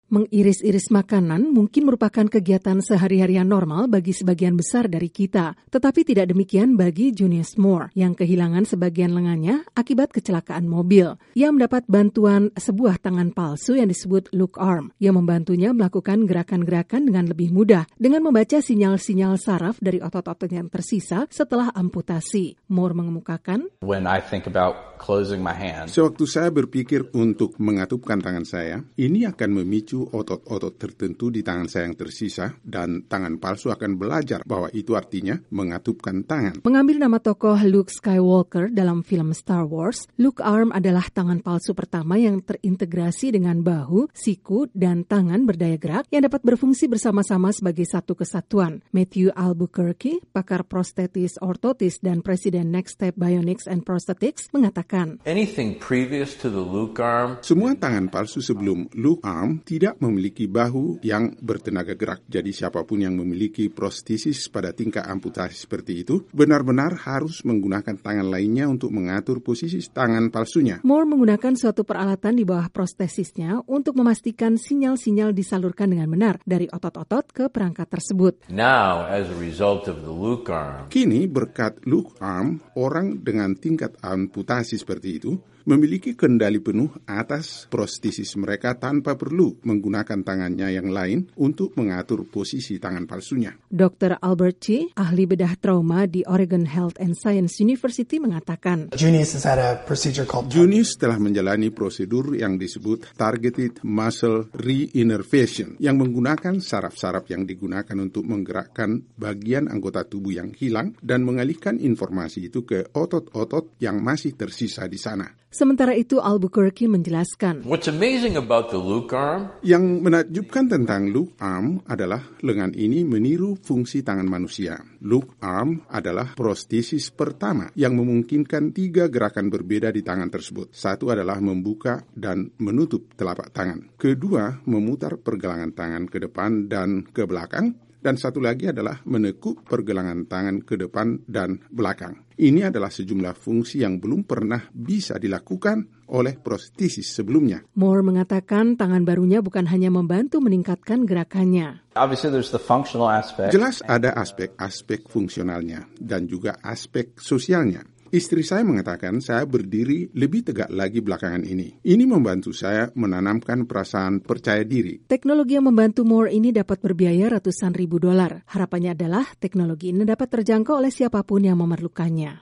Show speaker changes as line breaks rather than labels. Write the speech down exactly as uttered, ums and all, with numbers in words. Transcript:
Mengiris-iris makanan mungkin merupakan kegiatan sehari-harian normal bagi sebagian besar dari kita, tetapi tidak demikian bagi Junius Moore yang kehilangan sebagian lengannya akibat kecelakaan mobil. Ia mendapat bantuan sebuah tangan palsu yang disebut Look Arm yang membantunya melakukan gerakan-gerakan dengan lebih mudah dengan membaca sinyal-sinyal saraf dari otot-otot yang tersisa setelah amputasi. Moore mengemukakan,
When I think about closing my hands,
sewaktu saya berpikir untuk mengatupkan tangan saya, ini akan memicu otot-otot tertentu di tangan saya yang tersisa dan tangan palsu akan belajar bahwa itu artinya mengatupkan tangan.
Mengambil nama tokoh Luke Skywalker dalam film Star Wars, Look Arm adalah tangan palsu pertama yang terintegrasi dengan bahu, siku, dan tangan berdaya gerak yang dapat berfungsi bersama-sama sebagai satu kesatuan. Matthew Albuquerque, pakar prostetis ortotis dan presiden Next Step Bionics and Prosthetics, mengatakan,
anything previous to the Look Arm,
semua tangan palsu sebelum Look Arm tidak memiliki bahu yang bertenaga gerak. Jadi siapapun yang memiliki prostesis pada tingkat amputasi seperti itu benar-benar harus menggunakan tangan lainnya untuk mengatur posisi tangan palsunya.
Moore menggunakan suatu peralatan di bawah prostesisnya untuk memastikan sinyal-sinyal disalurkan dengan benar dari otot-otot ke perangkat tersebut.
now as a result of the Look Arm,
Kini berkat Look Arm, orang dengan tingkat amputasi seperti itu memiliki kendali penuh atas prostesis mereka tanpa perlu menggunakan tangannya yang lain untuk mengatur posisi tangan palsunya.
dokter Albert Chi, ahli bedah trauma di Oregon Health and Science University, mengatakan,
Junius has had a procedure called
Junius telah menjalani prosedur yang disebut Targeted Muscle Reinnervation yang menggunakan saraf-saraf yang digunakan untuk menggerakkan bagian anggota tubuh yang hilang dan mengalihkan informasi itu ke otot-otot yang masih tersisa di sana.
Sementara itu, Albuquerque menjelaskan,
what's amazing about the Look Arm
Yang menakjubkan tentang Look Arm adalah lengan ini meniru fungsi tangan manusia. Look Arm adalah prostesis pertama yang memungkinkan tiga gerakan berbeda di tangan tersebut. Satu adalah membuka dan menutup telapak tangan. Kedua, memutar pergelangan tangan ke depan dan ke belakang. Dan satu lagi adalah menekuk pergelangan tangan ke depan dan belakang. Ini adalah sejumlah fungsi yang belum pernah bisa dilakukan oleh prostesis sebelumnya.
Moore mengatakan tangan barunya bukan hanya membantu meningkatkan gerakannya.
obviously there's the functional aspect.
Jelas ada aspek-aspek fungsionalnya dan juga aspek sosialnya. Istri saya mengatakan saya berdiri lebih tegak lagi belakangan ini. Ini membantu saya menanamkan perasaan percaya diri.
Teknologi yang membantu Moore ini dapat berbiaya ratusan ribu dolar. Harapannya adalah teknologi ini dapat terjangkau oleh siapapun yang memerlukannya.